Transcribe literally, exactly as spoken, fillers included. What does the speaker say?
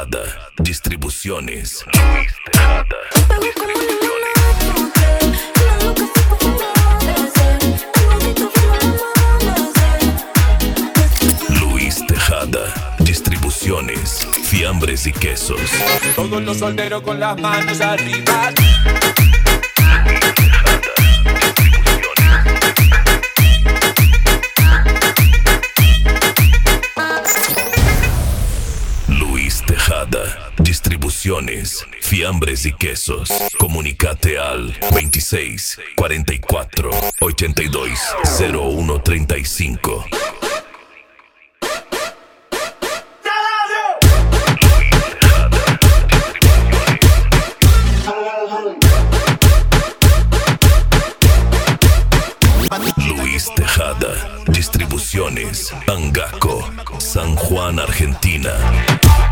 Tejada, distribuciones. Luis Tejada. Luis Tejada, distribuciones, fiambres y quesos. Todos los solteros con las manos arriba. Luis Tejada, distribuciones, fiambres y quesos. Comunicate al veintiséis, cuarenta y cuatro, ochenta y dos, cero uno treinta y cinco. Luis Tejada, distribuciones, Angaco, San Juan, Argentina.